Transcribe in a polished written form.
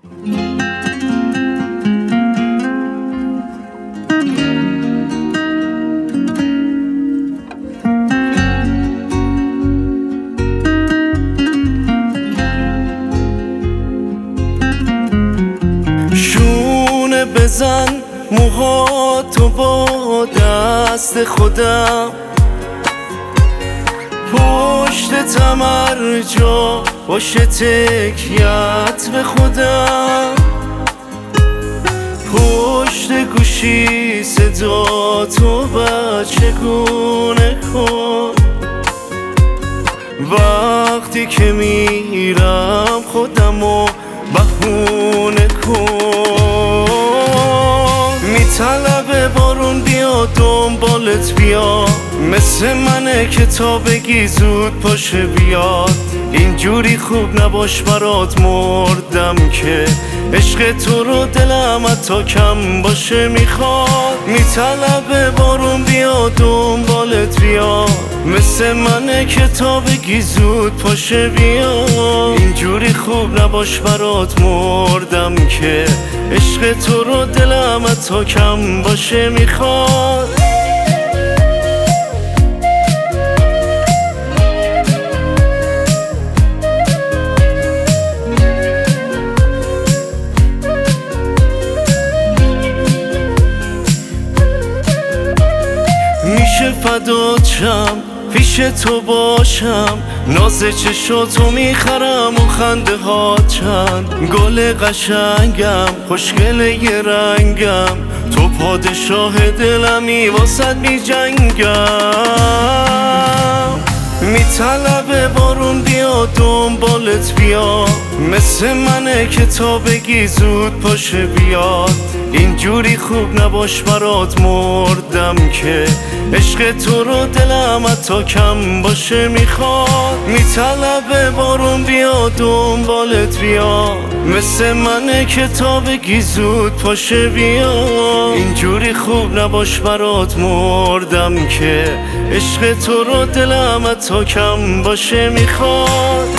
شونه بزن موهاتو با دست خودم، پشت تمرجا باشه تکیت به خودم، پشت گوشی صدا تو بچگونه کن، وقتی که میرم خودمو بهونه کن. میطلبه بارون بیا دنبالت بیا، مثل منه که تا بگی زود پاشه بیاد. اینجوری خوب نباش برات مردم که عشق تو رو دلم حتی کم باشه میخواد. میطلبه بارون بیا دنبالت بیا، مثل منه که تا بگی زود پاشه بیا. اینجوری خوب نباش برات مردم که عشق تو رو دلم حتی کم باشه میخواد. میشه فدات شم پیش تو باشم، ناز چشاتو میخرم و خنده ها چند. گل قشنگم خوشگل یه رنگم، تو پادشاه دلمی واسد میجنگم. میطلبه بارون بیا دنبالت بیا، مثل منه که تا بگی زود پاشه بیاد. اینجوری خوب نباش برات مردم که عشق تو رو دلم حتی کم باشه میخواد. میطلبه بارون بیا دنبالت بیا، مثل منه که تا بگی زود پاشه بیا. اینجوری خوب نباش برات مردم که عشق تو رو دلم حتی کم باشه میخواد.